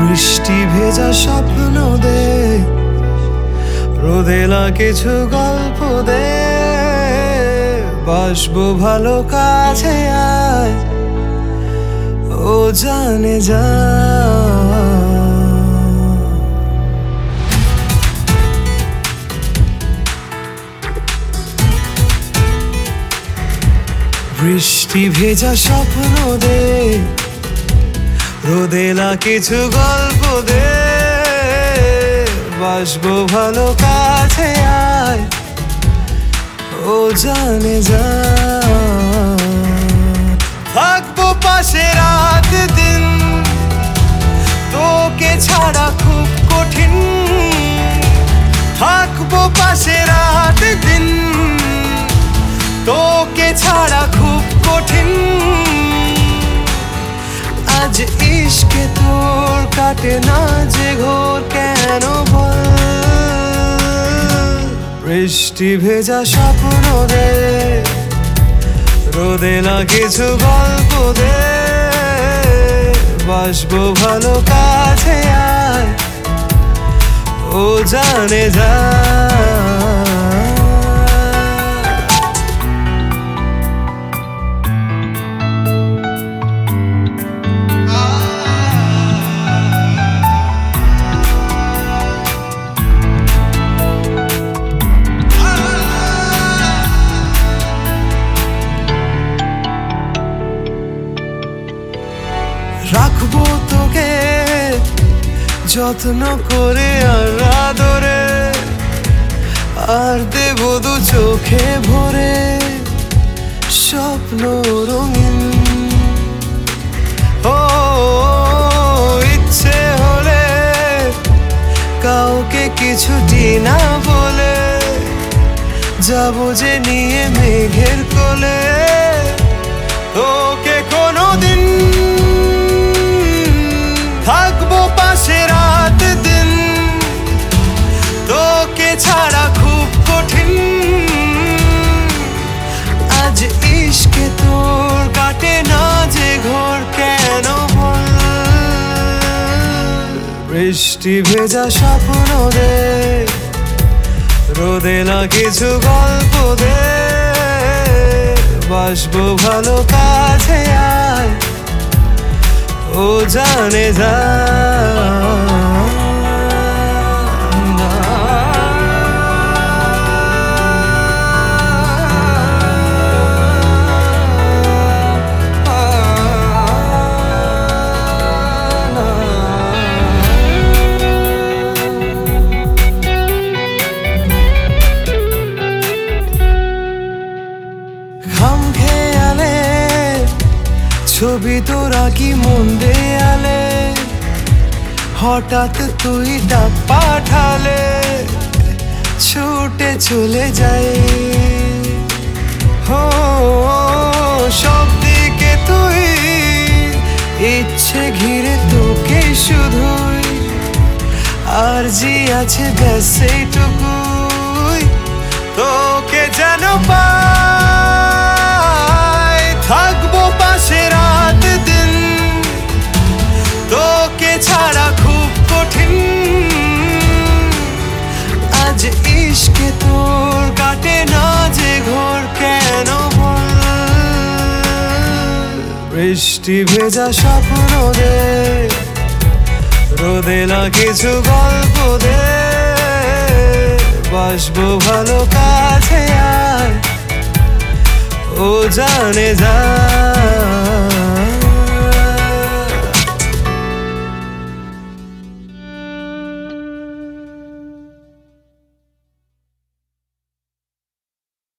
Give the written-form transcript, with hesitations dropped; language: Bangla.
বৃষ্টি ভেজা স্বপ্ন দে, রোদেলা কিছু গল্প দে, বাসবো ভালো কাছে আয়, ও জানে যা। বৃষ্টি ভেজা স্বপ্ন দে, রোদেলা কিছু গল্প দে, বাসবো ভালো কাছে আয়, ও জানে যা। থাকবো পাশে রাত দিন, তোকে ছাড়া খুব কঠিন। থাকবো পাশে রাত দিন, তোকে ছাড়া খুব কঠিন। আজ ইশকে তোর কাটে না যে ঘোর, কেন বল? বৃষ্টি ভেজা স্বপ্ন দে, রোদেলা কিছু গল্প দে, বাসবো ভালো কাছে আয়, ও জানে যা। রাখবো তোকে যত্ন করে আর আদরে, আর দেবো দু চোখে ভরে স্বপ্ন রঙিন। ও ইচ্ছে হলে কাউকে কিছুটি না বলে, যাবো যে নিয়ে মেঘের কোলে। তোকে কোনোদিন থাকবো পাশে রাত দিন, তোকে ছাড়া খুব কঠিন। আজ ইশকে তোর কাটে না যে ঘোর, কেন বল? বৃষ্টি ভেজা স্বপ্ন দে, রোদেলা কিছু গল্প দে, বাসবো ভালো কাছে আয়, ও জানে যা। খাম খেয়ালে ছবি তোরা কি মন দেয়ালে, হঠাৎ তুই ডাক পাঠালে ছুটে চলে যাই। হো সব দিকে তুই, ইচ্ছে ঘিরে তোকে শুধুই, আর জি আছে ব্যাস এইটুকুই, তোকে যেন পাই। থাকবো পাশে রাত দিন, তোকে ছাড়া খুব কঠিন। আজ ইশকে তোর কাটে না যে ঘোর, কেন বল? বৃষ্টি ভেজা স্বপ্ন দে, রোদেলা কিছু গল্প দে, বাসবো ভালো কাছে আয়, ও জানে যা।